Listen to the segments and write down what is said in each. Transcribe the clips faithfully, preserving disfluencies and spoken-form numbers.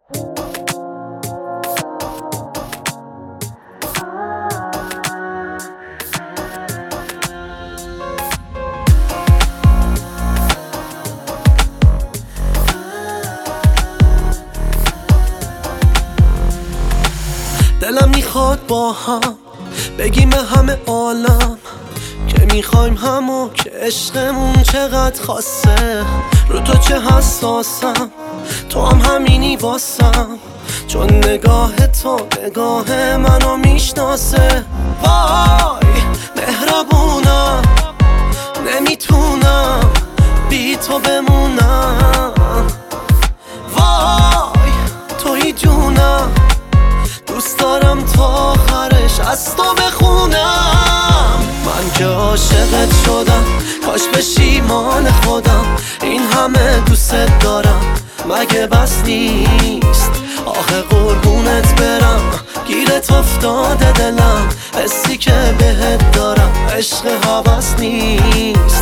دلم میخواد با هم بگیم همه عالم که میخوایم همو، که عشقمون چقدر خاصه. رو تو چه حساسم، تو هم همینی واسم، چون نگاه تو نگاه منو میشناسه. وای مهربونم، نمیتونم بی تو بمونم. وای توی جونم، دوست دارم تا آخرش از تو بخونم. من که عاشقت شدم، کاش بشی مال خودم. این همه دوست دارم، مگه بس نیست؟ آخه قربونت برم، گیرت افتاده دلم. حسی که بهت دارم عشق هوس نیست.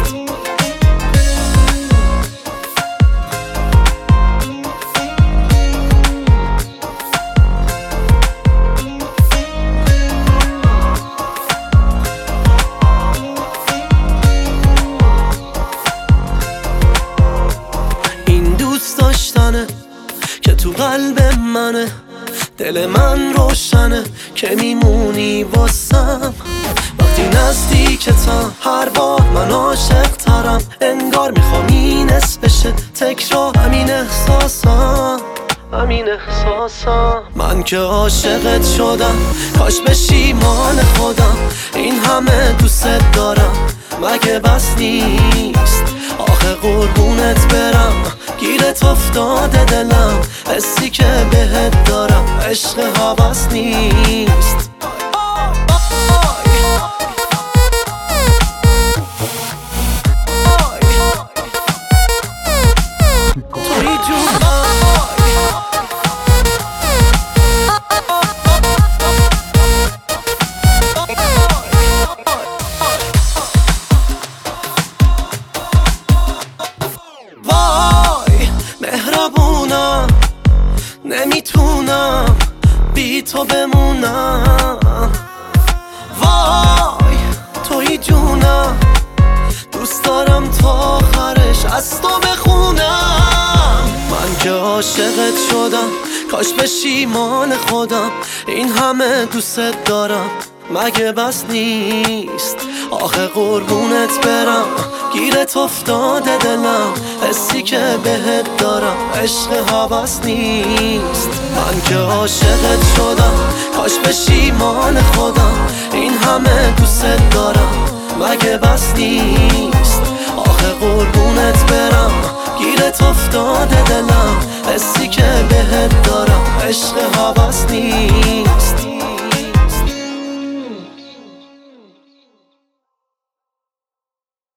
داشتنه که تو قلب منه، دل من روشنه که میمونی واسم. وقتی نزدیکتم هر بار من عاشق ترم، انگار میخوام این اسم بشه تکرار. همین احساسم، همین احساسم. من که عاشقت شدم، کاش بشی مال خودم. این همه دوست دارم، مگه بس نیست؟ آخه قربونت برم، گیرت افتاده دلم. حسی که بهت دارم عشق هوس نیست. توی جونم مهربونم، نمیتونم بی تو بمونم. وای توی جونم، دوست دارم تا آخرش از تو بخونم. من که عاشقت شدم، کاش بشی مال خودم. این همه دوست دارم، مگه بس نیست؟ آخه قربونت برم، گیرت افتاده دلم. حسی که بهت دارم عشق هوس نیست. من که عاشقت شدم، کاش بشی مال خودم. این همه دوست دارم، مگه بس نیست؟ آخه قربونت برم،